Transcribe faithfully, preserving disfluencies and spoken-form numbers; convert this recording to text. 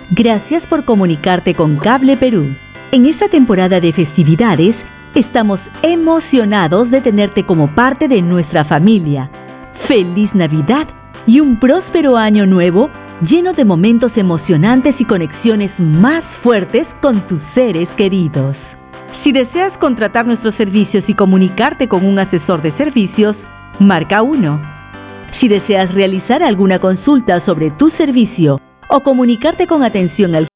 Gracias por comunicarte con Cable Perú. En esta temporada de festividades, estamos emocionados de tenerte como parte de nuestra familia. ¡Feliz Navidad y un próspero año nuevo lleno de momentos emocionantes y conexiones más fuertes con tus seres queridos! Si deseas contratar nuestros servicios y comunicarte con un asesor de servicios, marca uno. Si deseas realizar alguna consulta sobre tu servicio o comunicarte con atención al